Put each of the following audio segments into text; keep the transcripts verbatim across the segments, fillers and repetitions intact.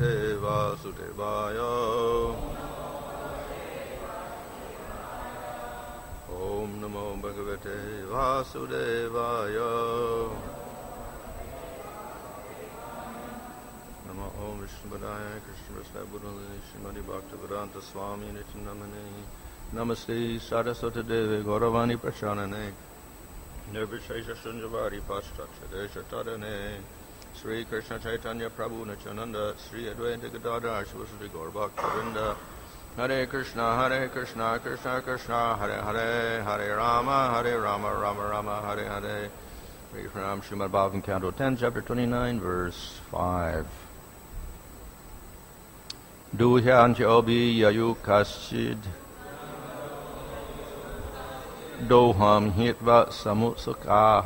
Bhagavate Vasudevaya. Om Namo Bhagavate Vasudevaya. Namo Om Vishnupadaya Krishna Prasad Buddhali Srimati Bhaktivedanta Swami Nityanamani. Namaste Saraswati Devi Gauravani Prachanane. Nirvishesha Shunjavari Paschatya Desha Tadane. Sri Krishna Chaitanya Prabhu Nityananda. Sri Advaita Gadadhar Shivasati Gaurabhaktavinda. Hare Krishna, Hare Krishna, Krishna Krishna, Hare Hare, Hare Rama, Hare Rama, Rama Rama, Hare Hare. Read from Srimad Bhagavatam, Canto ten, Chapter twenty-nine, Verse five. Duhyancha obi yayu kaschid doham hitva samutsukah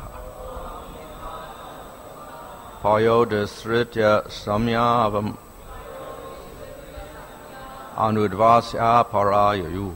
payodasritya samyavam anudvasya parayayu.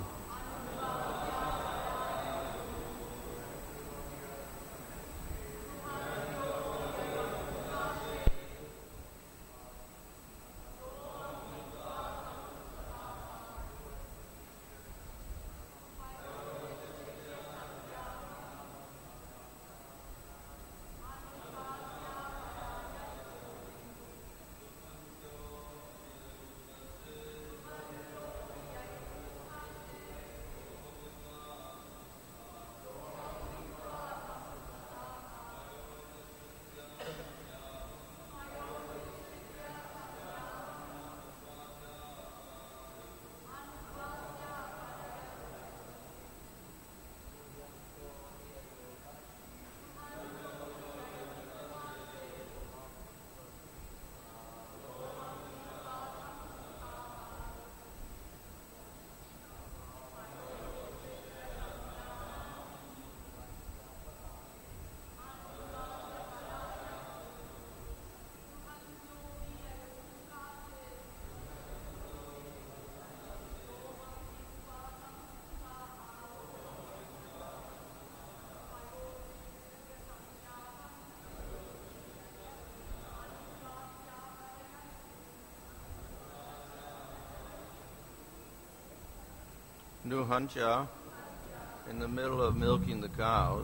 Nuhancha, in the middle of milking the cows,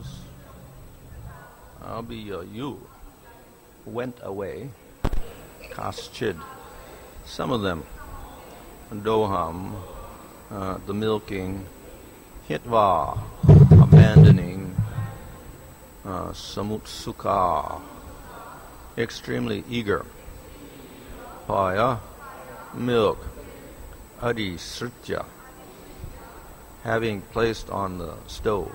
I'll be uh, you, went away, kaschid, some of them, doham, uh, the milking, hitva, abandoning, uh, samutsukha, extremely eager, paya, milk, adi sritya, having placed on the stove,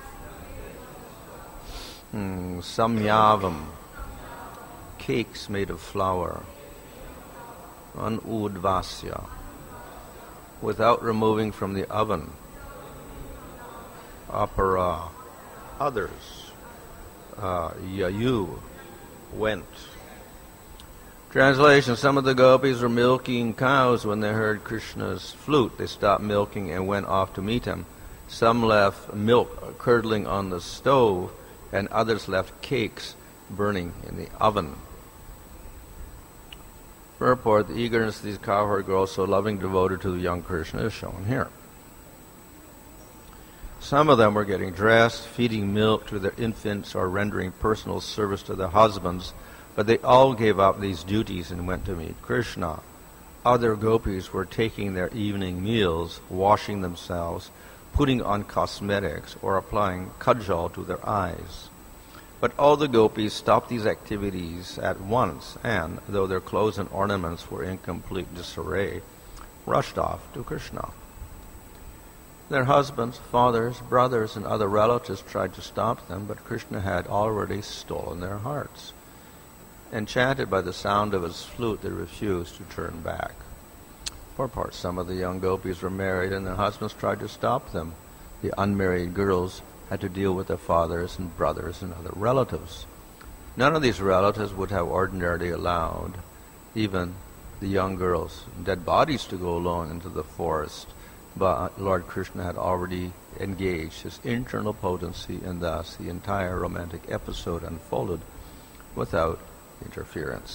mm, samyavam, cakes made of flour, anudvasya, without removing from the oven, apara, others, uh, yayu, went. Translation: some of the gopis were milking cows when they heard Krishna's flute. They stopped milking and went off to meet him. Some left milk curdling on the stove, and others left cakes burning in the oven. Purport: the eagerness of these cowherd girls, so loving, devoted to the young Krishna, is shown here. Some of them were getting dressed, feeding milk to their infants, or rendering personal service to their husbands, but they all gave up these duties and went to meet Krishna. Other gopis were taking their evening meals, washing themselves, putting on cosmetics, or applying kajal to their eyes. But all the gopis stopped these activities at once and, though their clothes and ornaments were in complete disarray, rushed off to Krishna. Their husbands, fathers, brothers, and other relatives tried to stop them, but Krishna had already stolen their hearts. Enchanted by the sound of his flute, they refused to turn back. Purport: some of the young gopis were married, and their husbands tried to stop them. The unmarried girls had to deal with their fathers and brothers and other relatives. None of these relatives would have ordinarily allowed even the young girls' dead bodies to go alone into the forest, but Lord Krishna had already engaged his internal potency, and thus the entire romantic episode unfolded without interference.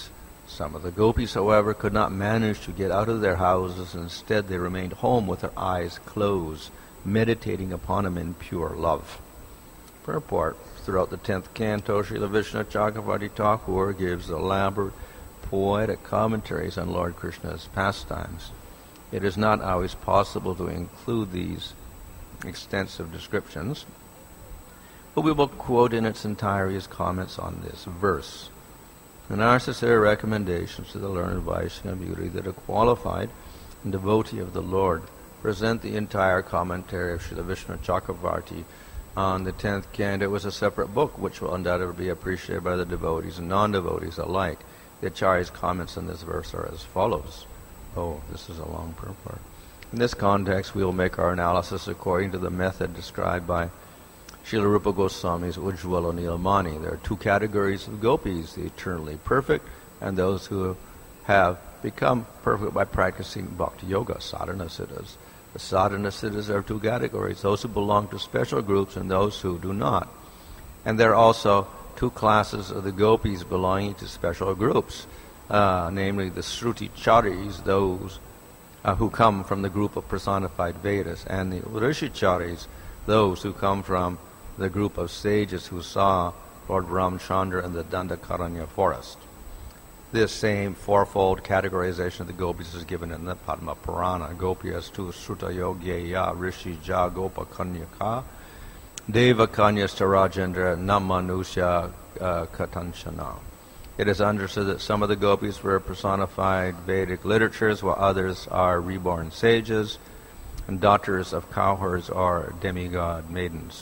Some of the gopis, however, could not manage to get out of their houses. Instead, they remained home with their eyes closed, meditating upon him in pure love. Purport. Throughout the tenth canto, Srila Vishnu Chakravarti Thakur gives elaborate poetic commentaries on Lord Krishna's pastimes. It is not always possible to include these extensive descriptions, but we will quote in its entirety his comments on this verse. In our sincere recommendations to the learned Vaishnava beauty that a qualified devotee of the Lord present the entire commentary of Srila Vishnu Chakravarti on the tenth canto. It was a separate book which will undoubtedly be appreciated by the devotees and non-devotees alike. The Acharya's comments on this verse are as follows. Oh, this is a long purport. In this context, we will make our analysis according to the method described by Srila Rupa Goswami's Ujjvala Nilamani. There are two categories of gopis, the eternally perfect and those who have become perfect by practicing bhakti yoga, sadhana siddhas. The sadhana siddhas are two categories, those who belong to special groups and those who do not. And there are also two classes of the gopis belonging to special groups, uh, namely the Sruticharis, those uh, who come from the group of personified Vedas, and the Rishicharis, those who come from the group of sages who saw Lord Ramchandra in the Dandakaranya forest. This same fourfold categorization of the gopis is given in the Padma Purana. Gopiyas tu Srutayogyeya Rishi Ja Gopa Kanyaka Deva Kanyasta Rajendra Namanusya uh, Katanchana. It is understood that some of the gopis were personified Vedic literatures, while others are reborn sages, and daughters of cowherds or demigod maidens.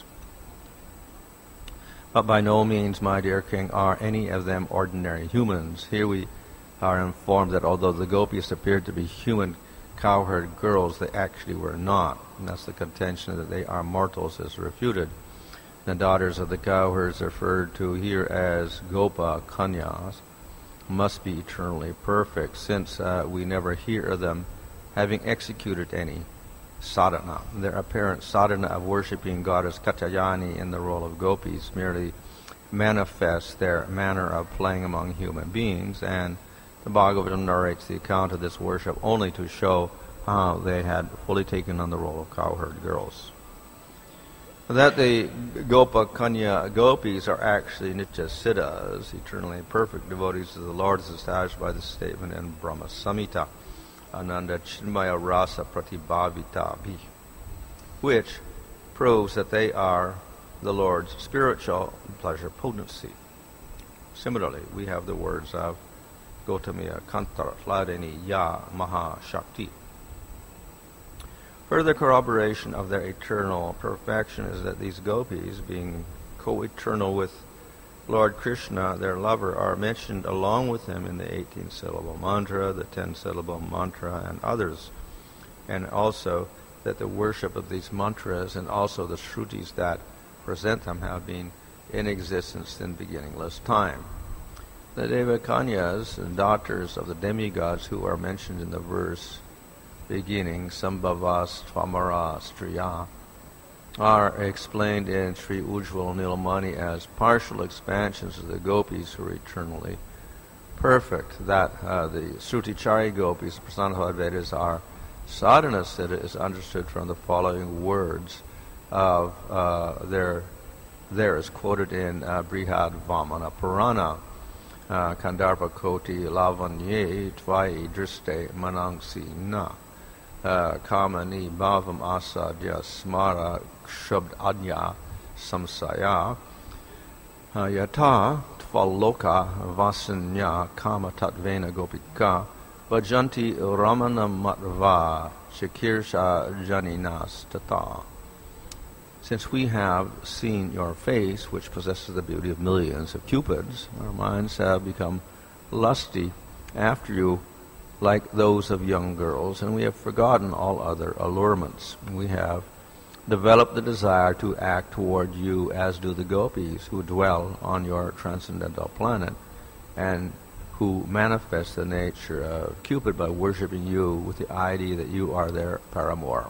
But by no means, my dear king, are any of them ordinary humans. Here we are informed that although the gopis appeared to be human cowherd girls, they actually were not. And that's the contention that they are mortals is refuted. The daughters of the cowherds referred to here as Gopa Kanyas must be eternally perfect, since uh, we never hear of them having executed any sadhana. Their apparent sadhana of worshipping goddess Katyayani in the role of gopis merely manifests their manner of playing among human beings, and the Bhagavatam narrates the account of this worship only to show how they had fully taken on the role of cowherd girls. That the Gopa Kanya gopis are actually Nitya Siddhas, eternally perfect devotees of the Lord, is established by the statement in Brahma Samhita, Ananda Chinmaya Rasa Pratibhavita Bhi, which proves that they are the Lord's spiritual pleasure potency. Similarly, we have the words of Gautamiya Kantar Hladini Ya Maha Shakti. Further corroboration of their eternal perfection is that these gopis, being co-eternal with Lord Krishna, their lover, are mentioned along with him in the eighteen-syllable mantra, the ten-syllable mantra, and others. And also that the worship of these mantras and also the shrutis that present them have been in existence in beginningless time. The Devakanyas, daughters of the demigods who are mentioned in the verse beginning Sambhavas Tvamara Striya, are explained in Sri Ujjvala Nilamani as partial expansions of the gopis who are eternally perfect. That uh, the Srutichari gopis, personified Vedas, are sadhana siddha is understood from the following words of uh, their theirs quoted in uh, Brihad Vamana Purana. Uh, Kandarpa Koti Lavanye Tvai Driste Manangsi Na Kamani Bhavam Asadya Smara Shabd Adya Samsaya Yata Tvaloka Vasanya Kama Tatvena Gopika Vajanti Ramana Matva Shakirsha Janinas Tata. Since we have seen your face, which possesses the beauty of millions of cupids, our minds have become lusty after you like those of young girls, and we have forgotten all other allurements. We have developed the desire to act toward you as do the gopis who dwell on your transcendental planet and who manifest the nature of Cupid by worshipping you with the idea that you are their paramour.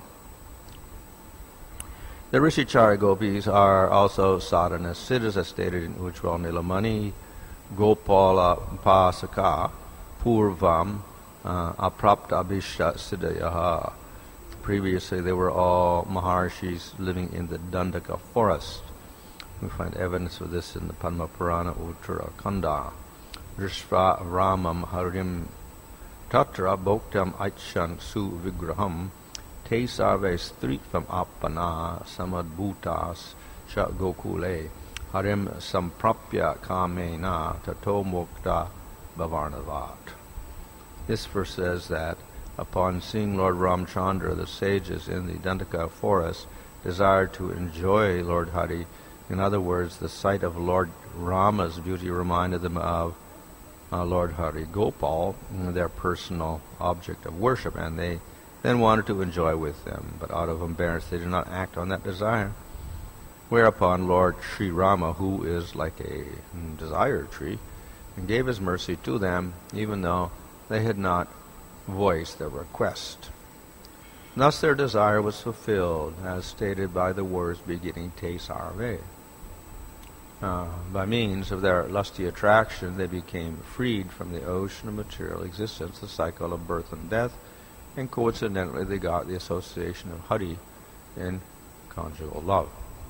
The Rishichari gopis are also sadhana siddhas, as stated in Ujjvala Nilamani. Gopala Pasaka purvam uh, aprapta abhishta siddhayaha. Previously, they were all Maharshis living in the Dandaka forest. We find evidence of this in the Padma Purana Uttarakhanda. Drishva Ramam Harim Tatra Bhoktam Aichan Su Vigraham Te Sarve Stritvam Appana Samadbhutas Cha Gokule Harim Samprapya Kamena Tato Mokta Bhavarnavat. This verse says that upon seeing Lord Ramchandra, the sages in the Dandaka forest desired to enjoy Lord Hari. In other words, the sight of Lord Rama's beauty reminded them of uh, Lord Hari Gopal, their personal object of worship, and they then wanted to enjoy with them. But out of embarrassment, they did not act on that desire. Whereupon Lord Sri Rama, who is like a desire tree, gave his mercy to them, even though they had not voiced their request. Thus their desire was fulfilled, as stated by the words beginning Te Sarve. Uh, by means of their lusty attraction, they became freed from the ocean of material existence, the cycle of birth and death, and coincidentally they got the association of Hari in conjugal love.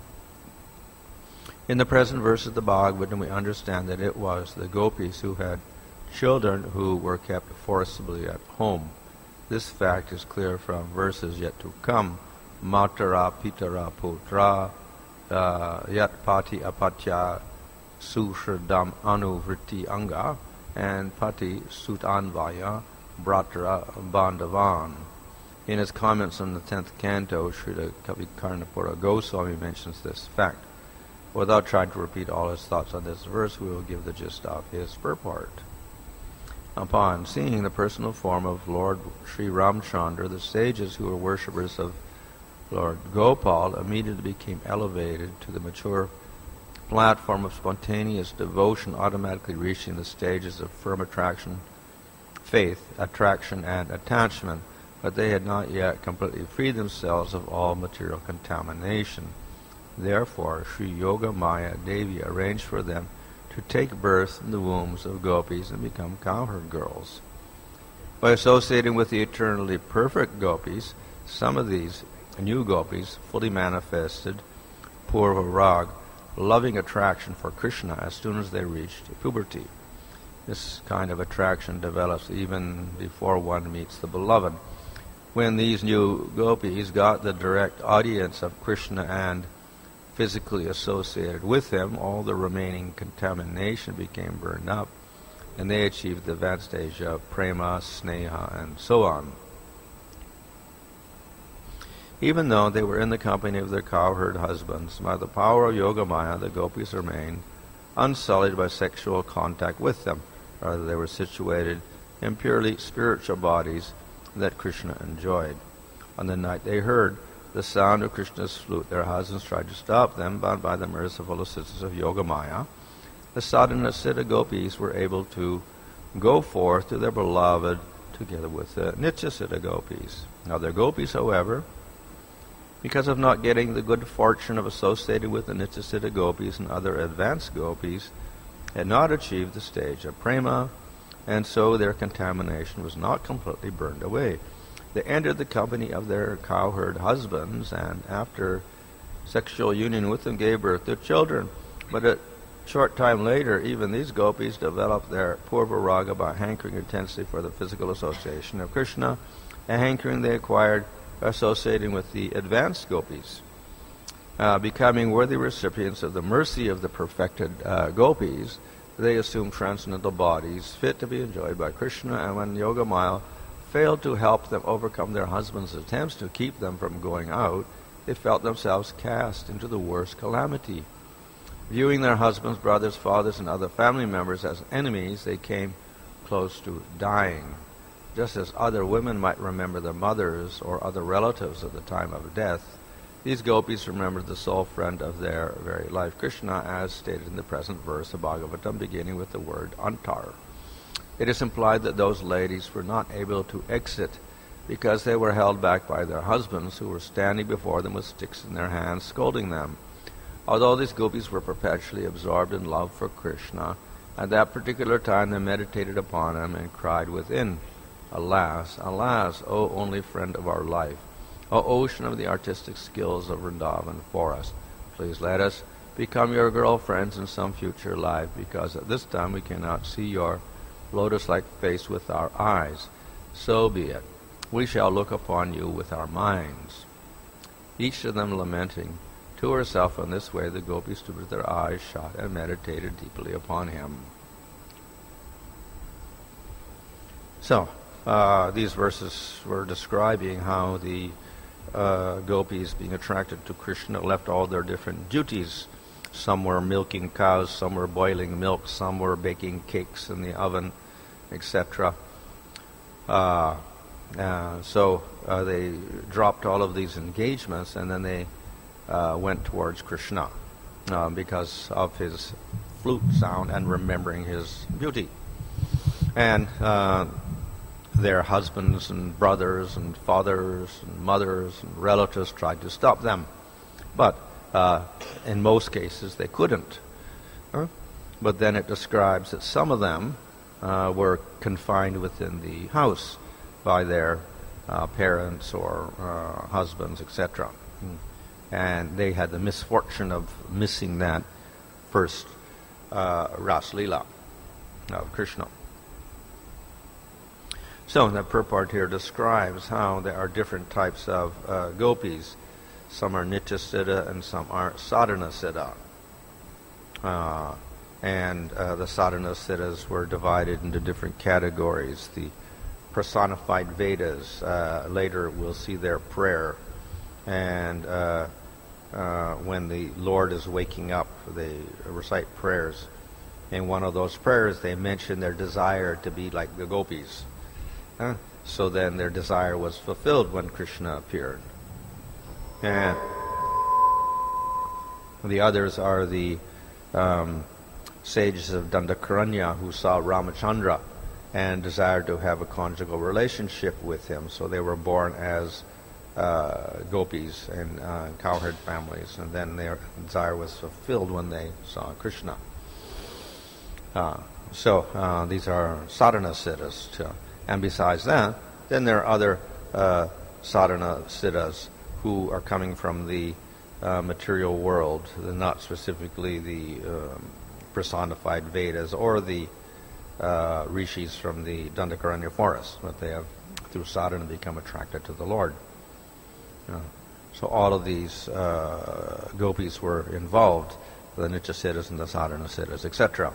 In the present verse of the Bhagavatam, we understand that it was the gopis who had children who were kept forcibly at home. This fact is clear from verses yet to come. Matara pitara putra uh, yat pati apatya sushradam anuvriti anga and pati sutanvaya bratra bandavan. In his comments on the tenth canto, Srila Kavikarnapura Goswami mentions this fact. Without trying to repeat all his thoughts on this verse, we will give the gist of his purport. Upon seeing the personal form of Lord Sri Ramchandra, the sages who were worshippers of Lord Gopal immediately became elevated to the mature platform of spontaneous devotion, automatically reaching the stages of firm attraction, faith, attraction, and attachment, but they had not yet completely freed themselves of all material contamination. Therefore, Sri Yoga Maya Devi arranged for them to take birth in the wombs of gopis and become cowherd girls. By associating with the eternally perfect gopis, some of these new gopis fully manifested Purva Rag, loving attraction for Krishna as soon as they reached puberty. This kind of attraction develops even before one meets the beloved. When these new gopis got the direct audience of Krishna and physically associated with him, all the remaining contamination became burned up, and they achieved the advanced stage of prema, sneha, and so on. Even though they were in the company of their cowherd husbands, by the power of Yogamaya, the gopis remained unsullied by sexual contact with them. Rather, they were situated in purely spiritual bodies that Krishna enjoyed. On the night they heard the sound of Krishna's flute, their husbands tried to stop them, but by the merciful assistance of Yogamaya, the sadhana siddha gopis were able to go forth to their beloved together with the nitya siddha gopis. Now their gopis, however, because of not getting the good fortune of associating with the nitya siddha gopis and other advanced gopis, had not achieved the stage of prema, and so their contamination was not completely burned away. They entered the company of their cowherd husbands, and after sexual union with them gave birth to children. But a short time later, even these gopis developed their purva raga by hankering intensely for the physical association of Krishna, a hankering they acquired by associating with the advanced gopis. Uh, becoming worthy recipients of the mercy of the perfected uh, gopis, they assumed transcendental bodies fit to be enjoyed by Krishna, and when Yogamaya failed to help them overcome their husbands' attempts to keep them from going out, they felt themselves cast into the worst calamity. Viewing their husbands, brothers, fathers, and other family members as enemies, they came close to dying. Just as other women might remember their mothers or other relatives at the time of death, these gopis remembered the sole friend of their very life, Krishna, as stated in the present verse of Bhagavatam, beginning with the word antar. It is implied that those ladies were not able to exit because they were held back by their husbands, who were standing before them with sticks in their hands, scolding them. Although these gopis were perpetually absorbed in love for Krishna, At that particular time they meditated upon him and cried within, Alas, alas, O only friend of our life, O ocean of the artistic skills of Vrindavan Forest, please let us become your girlfriends in some future life, because at this time we cannot see your lotus-like face with our eyes. So be it. We shall look upon you with our minds. Each of them lamenting to herself in this way, the gopis stood with their eyes shut and meditated deeply upon him. So, uh, these verses were describing how the uh, gopis, being attracted to Krishna, left all their different duties. Some were milking cows, some were boiling milk, some were baking cakes in the oven, et cetera. Uh, uh, so uh, they dropped all of these engagements, and then they uh, went towards Krishna uh, because of his flute sound and remembering his beauty. And uh, their husbands and brothers and fathers and mothers and relatives tried to stop them, but uh, in most cases they couldn't. Huh? But then it describes that some of them uh, were confined within the house by their uh, parents or uh, husbands, et cetera. And they had the misfortune of missing that first uh, Ras Leela of Krishna. So that purport here describes how there are different types of uh, gopis. Some are Nitya Siddha and some are Sadhana Siddha. Uh, and uh, the Sadhana Siddhas were divided into different categories. The personified Vedas, uh, later we'll see their prayer. And uh, uh, when the Lord is waking up, they recite prayers. In one of those prayers, they mention their desire to be like the gopis. Uh, so then their desire was fulfilled when Krishna appeared. And the others are the um, sages of Dandakaranya who saw Ramachandra and desired to have a conjugal relationship with him. So they were born as uh, gopis in uh, cowherd families, and then their desire was fulfilled when they saw Krishna. Uh, so uh, these are sadhana siddhas too. And besides that, then there are other uh, sadhana siddhas who are coming from the uh, material world, not specifically the um, personified Vedas or the uh, rishis from the Dandakaranya forest, but they have, through sadhana, become attracted to the Lord. Uh, so all of these uh, gopis were involved, the Nitya Siddhas and the Sadhana Siddhas, et cetera.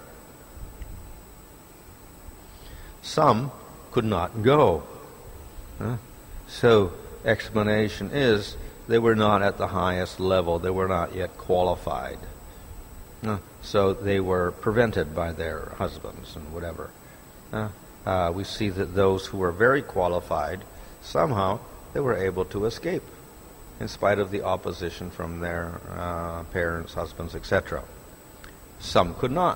Some could not go. Uh, so explanation is they were not at the highest level. They were not yet qualified. Uh, so they were prevented by their husbands and whatever. Uh, uh, we see that those who were very qualified, somehow they were able to escape in spite of the opposition from their uh, parents, husbands, et cetera. Some could not.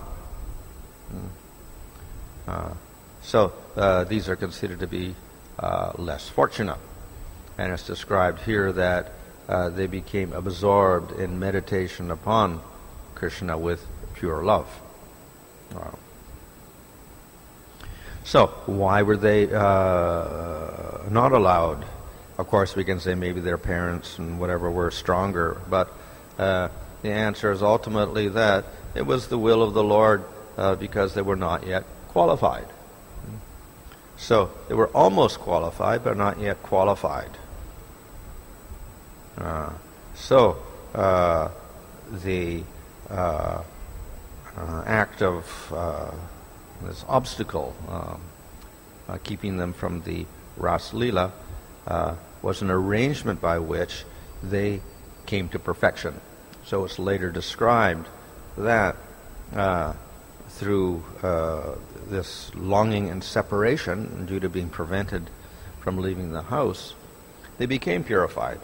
Uh, so uh, these are considered to be uh, less fortunate. And it's described here that uh, they became absorbed in meditation upon Krishna with pure love. Wow. So, why were they uh, not allowed? Of course, we can say maybe their parents and whatever were stronger, but uh, the answer is ultimately that it was the will of the Lord uh, because they were not yet qualified. So, they were almost qualified, but not yet qualified. Uh, so, uh, the uh, uh, act of uh, this obstacle, um, uh, keeping them from the Ras Leela, uh, was an arrangement by which they came to perfection. So it's later described that uh, through uh, this longing and separation, due to being prevented from leaving the house, they became purified.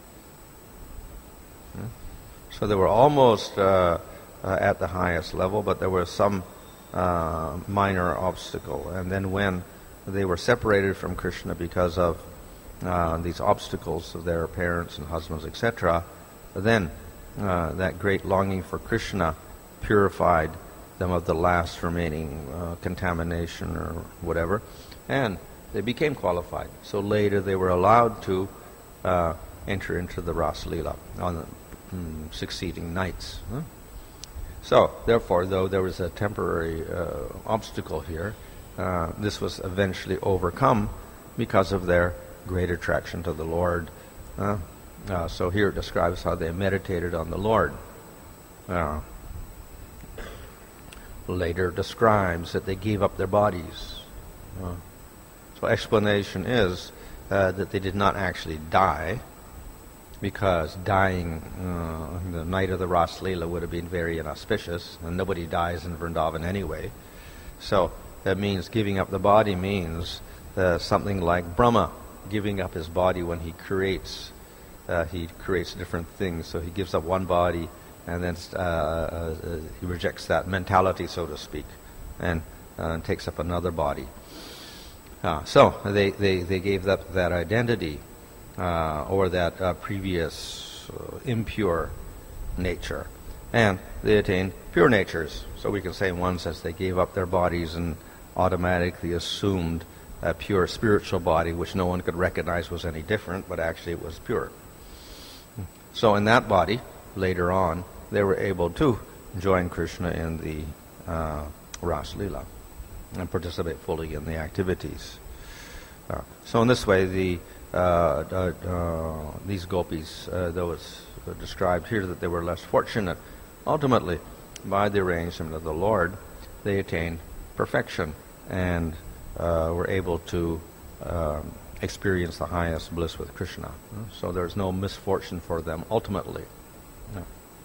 So they were almost uh, uh, at the highest level, but there was some uh, minor obstacle. And then when they were separated from Krishna because of uh, these obstacles of their parents and husbands, et cetera, then uh, that great longing for Krishna purified them of the last remaining uh, contamination or whatever, and they became qualified. So later they were allowed to uh, enter into the Ras Leela on the mm, succeeding nights. Huh? So, therefore, though there was a temporary uh, obstacle here, uh, this was eventually overcome because of their great attraction to the Lord. Uh, uh, so here it describes how they meditated on the Lord. Uh, later describes that they gave up their bodies. Uh, so explanation is uh, that they did not actually die, because dying uh, the night of the Ras Leela would have been very inauspicious, and nobody dies in Vrindavan anyway. So that means giving up the body means uh, something like Brahma giving up his body when he creates. Uh, he creates different things. So he gives up one body, and then uh, uh, he rejects that mentality, so to speak, and uh, takes up another body. Uh, so they, they, they gave up that identity. Uh, or that uh, previous uh, impure nature, and they attained pure natures. So we can say in one sense they gave up their bodies and automatically assumed a pure spiritual body, which no one could recognize was any different, but actually it was pure. So in that body, later on, they were able to join Krishna in the uh, Ras Leela and participate fully in the activities. Uh, so in this way, the Uh, uh, uh, these gopis, uh, though it's uh, described here that they were less fortunate, ultimately, by the arrangement of the Lord, they attained perfection and uh, were able to uh, experience the highest bliss with Krishna. So there's no misfortune for them ultimately. No.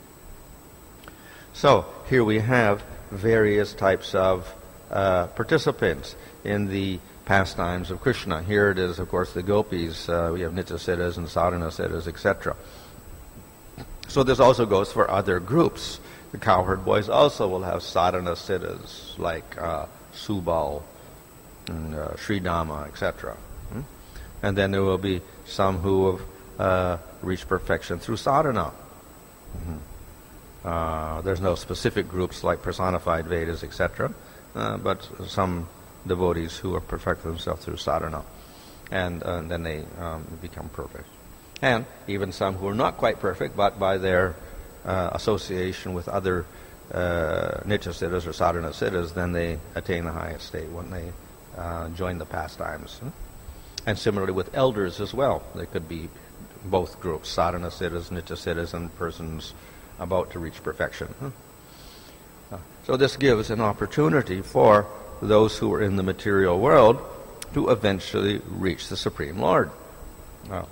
So here we have various types of uh, participants in the pastimes of Krishna. Here it is, of course, the gopis. Uh, we have Nityasiddhas and Sadhanasiddhas, et cetera. So this also goes for other groups. The cowherd boys also will have Sadhanasiddhas, like uh, Subal and uh, Sridama, et cetera. Hmm? And then there will be some who have uh, reached perfection through sadhana. Mm-hmm. Uh, there's no specific groups like personified Vedas, et cetera, uh, but some devotees who have perfected themselves through sadhana, and, uh, and then they um, become perfect. And even some who are not quite perfect, but by their uh, association with other uh, Nityasiddhas or Sadhanasiddhas, then they attain the highest state when they uh, join the pastimes. Hmm? And similarly with elders as well. They could be both groups, Sadhanasiddhas, Nityasiddhas, and persons about to reach perfection. Hmm? Uh, so this gives an opportunity for those who are in the material world to eventually reach the Supreme Lord. Well,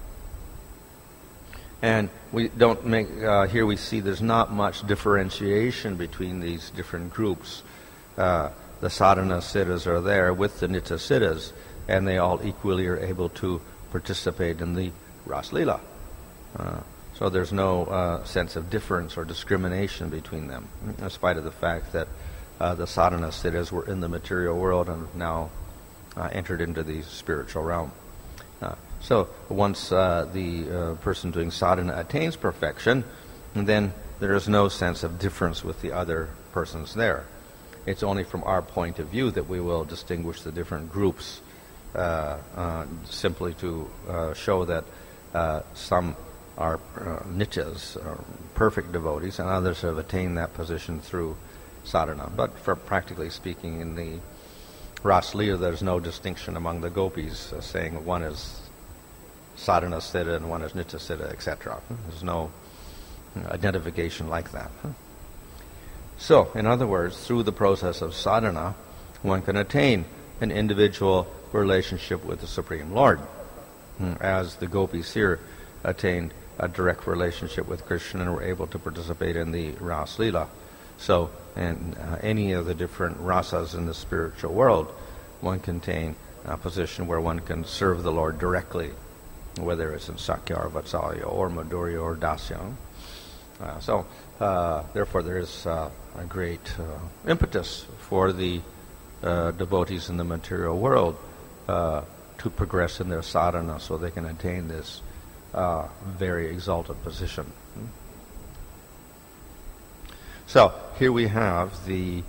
and we don't make, uh, here we see there's not much differentiation between these different groups. Uh, the sadhana siddhas are there with the nitya siddhas, and they all equally are able to participate in the Ras Leela. Uh, so there's no uh, sense of difference or discrimination between them, in spite of the fact that Uh, the sadhana siddhas were in the material world and now uh, entered into the spiritual realm. Uh, so once uh, the uh, person doing sadhana attains perfection, then there is no sense of difference with the other persons there. It's only from our point of view that we will distinguish the different groups, uh, uh, simply to uh, show that uh, some are uh, nityas, or perfect devotees, and others have attained that position through sadhana. But for practically speaking, in the Ras Leela, there's no distinction among the gopis, uh, saying one is sadhana siddha and one is nitya siddha, et cetera. There's no you know, identification like that. So, in other words, through the process of sadhana, one can attain an individual relationship with the Supreme Lord, as the gopis here attained a direct relationship with Krishna and were able to participate in the Ras Leela. So, in uh, any of the different rasas in the spiritual world, one can attain a position where one can serve the Lord directly, whether it's in Sakya or Vatsalya or Madhurya or Dasya. Uh, so, uh, therefore, there is uh, a great uh, impetus for the uh, devotees in the material world uh, to progress in their sadhana so they can attain this uh, very exalted position. So here we have the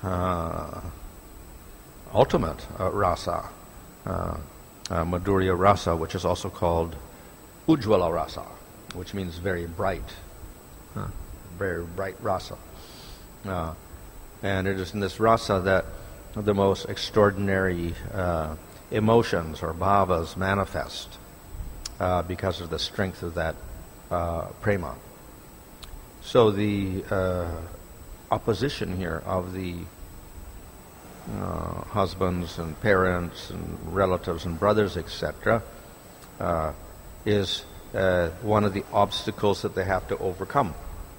uh, ultimate uh, rasa, uh, uh, Madhurya rasa, which is also called Ujjvala rasa, which means very bright, uh, very bright rasa. Uh, and it is in this rasa that the most extraordinary uh, emotions or bhavas manifest uh, because of the strength of that uh, prema. So the uh, opposition here of the uh, husbands and parents and relatives and brothers, et cetera, uh, is uh, one of the obstacles that they have to overcome.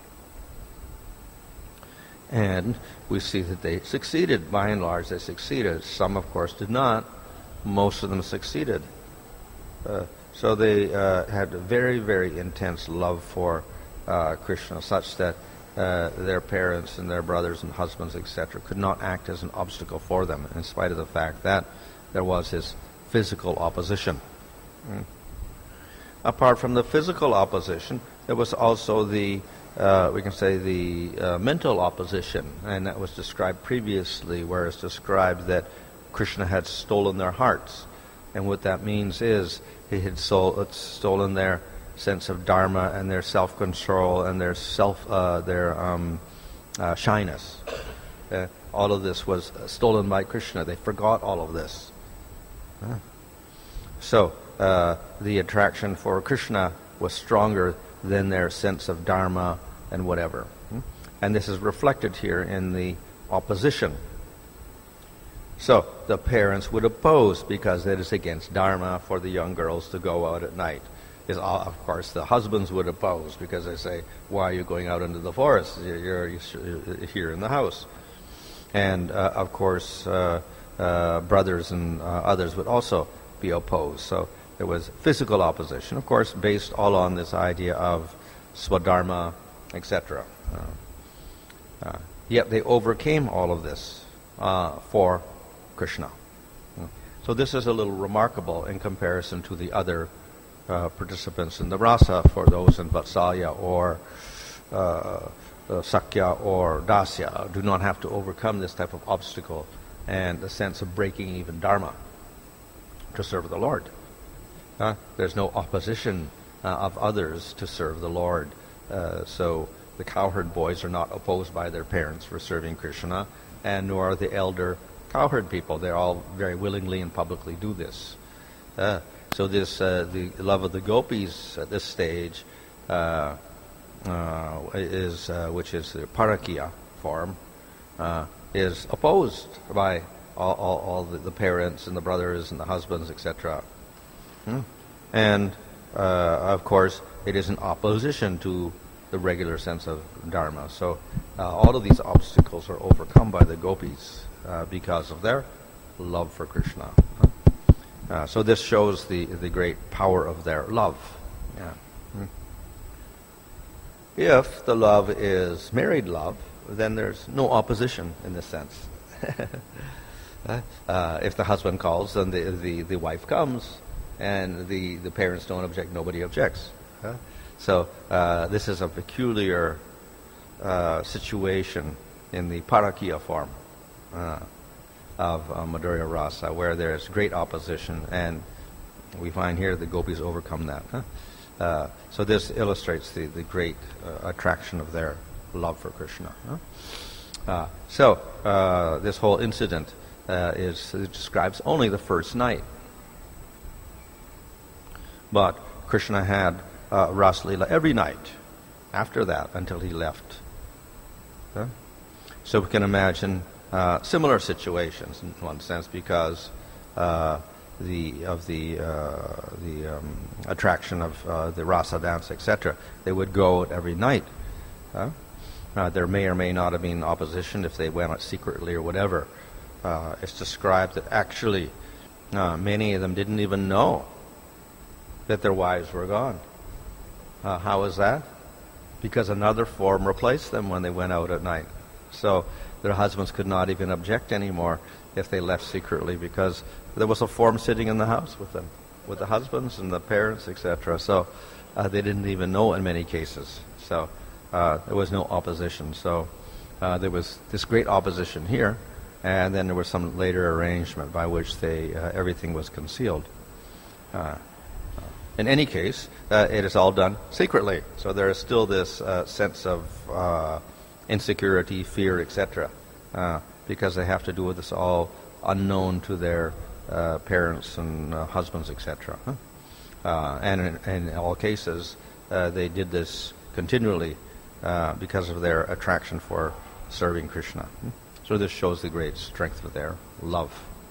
And we see that they succeeded. By and large, they succeeded. Some, of course, did not. Most of them succeeded. Uh, so they uh, had a very, very intense love for uh, Krishna, such that uh, their parents and their brothers and husbands, et cetera, could not act as an obstacle for them, in spite of the fact that there was this physical opposition. Mm. Apart from the physical opposition, there was also the Uh, we can say the uh, mental opposition, and that was described previously, where it's described that Krishna had stolen their hearts. And what that means is he had sol- stolen their sense of dharma and their self-control and their self, uh, their um, uh, shyness. Uh, all of this was stolen by Krishna. They forgot all of this. Uh. So uh, the attraction for Krishna was stronger than their sense of dharma and whatever. And this is reflected here in the opposition. So the parents would oppose because it is against dharma for the young girls to go out at night. Is, of course, the husbands would oppose because they say, why are you going out into the forest? You're, you're here in the house. And, uh, of course, uh, uh, brothers and uh, others would also be opposed. So there was physical opposition, of course, based all on this idea of swadharma, et cetera. Uh, uh, yet they overcame all of this uh, for Krishna. Uh, so this is a little remarkable in comparison to the other uh, participants in the rasa, for those in Vatsalya or uh, uh, Sakya or Dasya do not have to overcome this type of obstacle and the sense of breaking even dharma to serve the Lord. Uh, there's no opposition uh, of others to serve the Lord. Uh, so the cowherd boys are not opposed by their parents for serving Krishna, and nor are the elder cowherd people. They all very willingly and publicly do this. Uh, so this, uh, the love of the gopis at this stage, uh, uh, is uh, which is the parakya form, uh, is opposed by all, all, all the, the parents and the brothers and the husbands, et cetera. Hmm? And, uh, of course, it is in opposition to the regular sense of dharma. So uh, all of these obstacles are overcome by the gopis uh, because of their love for Krishna. Huh? Uh, so this shows the, the great power of their love. Yeah. Hmm. If the love is married love, then there's no opposition in this sense. uh, if the husband calls, then the, the, the wife comes, and the, the parents don't object, nobody objects. Huh? So uh, this is a peculiar uh, situation in the parakya form uh, of uh, Madhurya Rasa, where there's great opposition, and we find here the gopis overcome that. Huh? Uh, so this illustrates the, the great uh, attraction of their love for Krishna. Huh? Uh, so uh, this whole incident uh, is it describes only the first night. But Krishna had uh, Ras Leela every night after that until he left. Huh? So we can imagine uh, similar situations in one sense, because uh, the of the uh, the um, attraction of uh, the rasa dance, et cetera. They would go out every night. Huh? Uh, there may or may not have been opposition if they went out secretly or whatever. Uh, it's described that actually uh, many of them didn't even know that their wives were gone. Uh, how is that? Because another form replaced them when they went out at night. So their husbands could not even object anymore if they left secretly, because there was a form sitting in the house with them, with the husbands and the parents, et cetera. So uh, they didn't even know in many cases. So uh, there was no opposition. So uh, there was this great opposition here, and then there was some later arrangement by which they uh, everything was concealed. Uh, in any case, uh, it is all done secretly, so there is still this uh, sense of uh, insecurity, fear, et cetera, uh, because they have to do this all unknown to their uh, parents and uh, husbands, et cetera. Huh? Uh, and in, in all cases, uh, they did this continually uh, because of their attraction for serving Krishna. Hmm? So this shows the great strength of their love.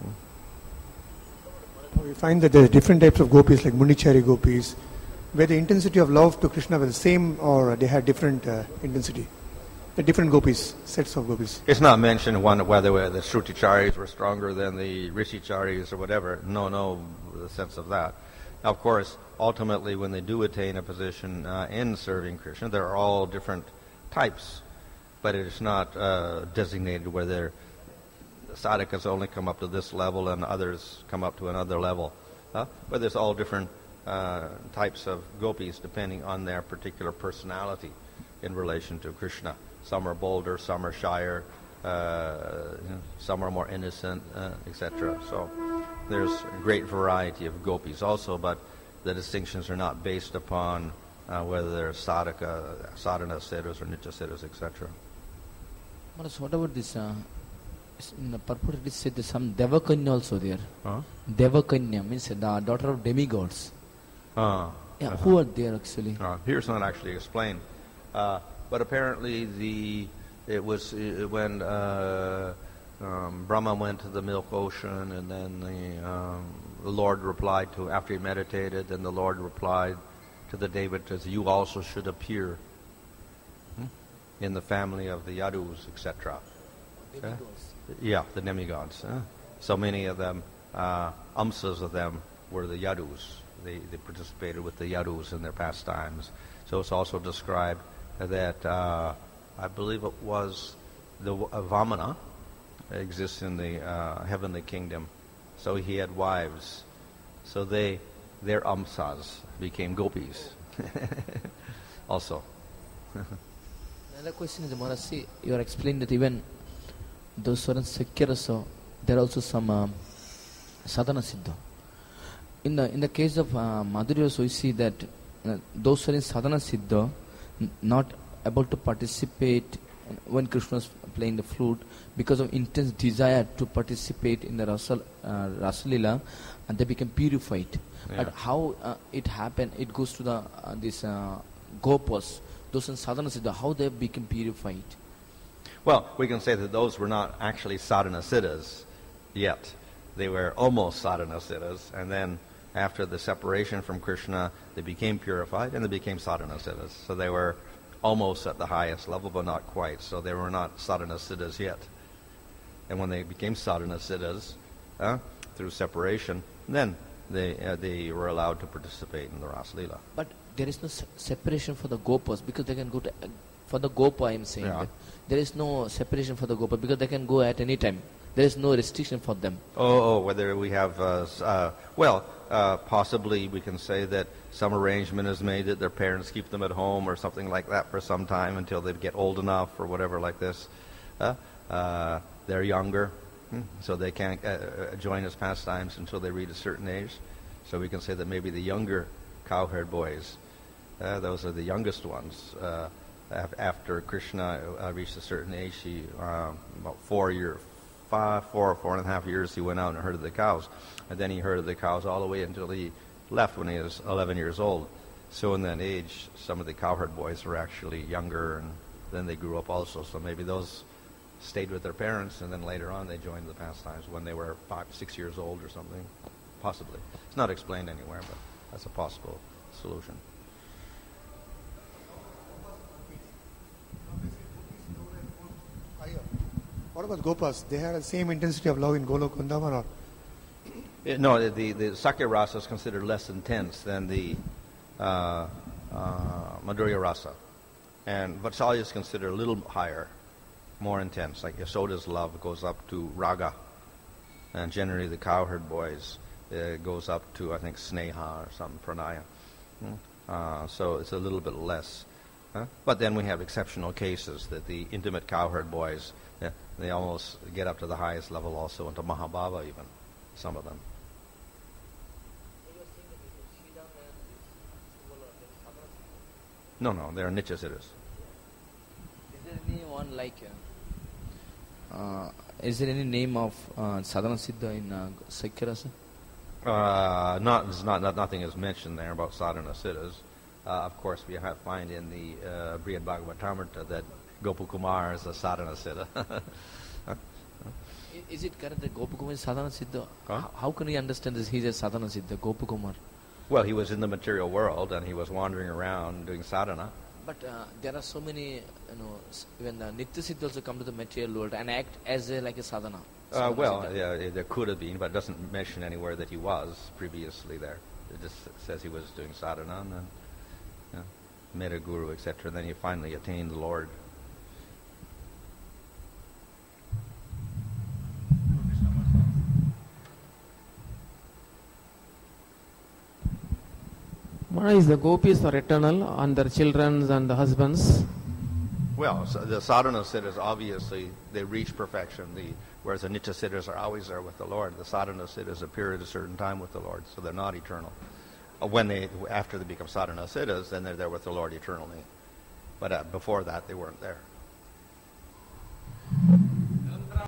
We find that there are different types of gopis, like Mundichari gopis, where the intensity of love to Krishna was the same, or they had different uh, intensity. The different gopis, sets of gopis. It's not mentioned one whether the Shruticharis were stronger than the Rishicharis or whatever. No, no, the sense of that. Now, of course, ultimately, when they do attain a position uh, in serving Krishna, there are all different types, but it is not uh, designated whether sadhakas only come up to this level and others come up to another level. Uh, but there's all different uh, types of gopis depending on their particular personality in relation to Krishna. Some are bolder, some are shyer, uh, you know, some are more innocent, uh, et cetera. So there's a great variety of gopis also, but the distinctions are not based upon uh, whether they're sadhaka, sadhana siddhas or nitya siddhas, et cetera. Maharaj, what about this? Uh, in the purport it is said there's some Devakanya also there. Huh? Devakanya means the daughter of demigods. Uh, Yeah, uh-huh. who are there actually? Uh, here's not actually explained, uh, but apparently the it was uh, when uh, um, Brahma went to the milk ocean, and then the, um, the Lord replied to after he meditated. Then the Lord replied to the Devatas, "You also should appear hmm, in the family of the Yadus, et cetera" Uh, yeah, the demigods. Uh. So many of them, uh, amsas of them, were the Yadus. They, they participated with the Yadus in their pastimes. So it's also described that, uh, I believe it was the uh, Vamana exists in the uh, heavenly kingdom. So he had wives. So they, their amsas became gopis also. Another question is, Maharaj, see, you are explaining that even those who are secure, so there are also some um, sadhana siddha. In the in the case of uh, Madhuri also, we see that uh, those who are in sadhana siddha, n- not able to participate when Krishna is playing the flute because of intense desire to participate in the Rasa, uh, Rasalila, and they become purified. Yeah. But how uh, it happened, it goes to the uh, this uh, gopas, those in sadhana siddha, how they become purified. Well, we can say that those were not actually sadhana siddhas yet. They were almost sadhana siddhas, and then after the separation from Krishna, they became purified, and they became sadhana siddhas. So they were almost at the highest level, but not quite. So they were not sadhana siddhas yet. And when they became sadhana siddhas, uh, through separation, then they uh, they were allowed to participate in the Rasalila. But there is no se- separation for the gopas, because they can go to, uh, for the gopa I am saying Yeah. that. There is no separation for the gopa, because they can go at any time. There is no restriction for them. Oh, oh whether we have, uh, s- uh, well, uh, possibly we can say that some arrangement is made that their parents keep them at home or something like that for some time until they get old enough or whatever like this. Uh, uh, they're younger, hmm, so they can't uh, uh, join us pastimes until they reach a certain age. So we can say that maybe the younger cowherd boys, uh, those are the youngest ones. Uh, af- after Krishna uh, reached a certain age, he, uh, about four years, Five, four, four and a half years, he went out and herded the cows. And then he herded the cows all the way until he left when he was eleven years old. So in that age, some of the cowherd boys were actually younger, and then they grew up also. So maybe those stayed with their parents, and then later on they joined the pastimes when they were five, six years old or something. Possibly. It's not explained anywhere, but that's a possible solution. What about Gopas? They had the same intensity of love in Golok Vrindavan, or? Uh, No, the, the Sakya Rasa is considered less intense than the uh, uh, Madhurya Rasa. And Vatsalya is considered a little higher, more intense. Like Yasoda's love goes up to Raga. And generally the cowherd boys uh, goes up to, I think, Sneha or something, Pranaya. Hmm? Uh, so it's a little bit less. Huh? But then we have exceptional cases that the intimate cowherd boys, yeah, they almost get up to the highest level also into Mahabhava even, some of them. No, no, they're Nityasiddhas. Is there anyone like, uh, uh, is there any name of uh, Sadhana Siddha in uh, Sakya Rasa? Uh, not, it's not, not, nothing is mentioned there about sadhana siddhas. Uh, of course, we have find in the uh, Brihad Bhagavatamrita that Gopakumar is a sadhana siddha. Is it correct that Gopakumar is Sadhana Siddha? Huh? How, how can we understand this? He's a Sadhana Siddha, Gopakumar. Well, he was in the material world and he was wandering around doing sadhana. But uh, there are so many, you know, s- when the Nitya Siddha also come to the material world and act as a, like a sadhana. Uh, sadhana well, siddha. yeah, there could have been, but it doesn't mention anywhere that he was previously there. It just says he was doing sadhana and then yeah, met a guru, et cetera. And then he finally attained the Lord. One is the gopis are eternal and their children and the husbands. Well, so the sadhana siddhas, obviously, they reach perfection, the, whereas the nitya siddhas are always there with the Lord. The sadhana siddhas appear at a certain time with the Lord, so they're not eternal. Uh, When they, after they become sadhana siddhas, then they're there with the Lord eternally. But uh, before that, they weren't there.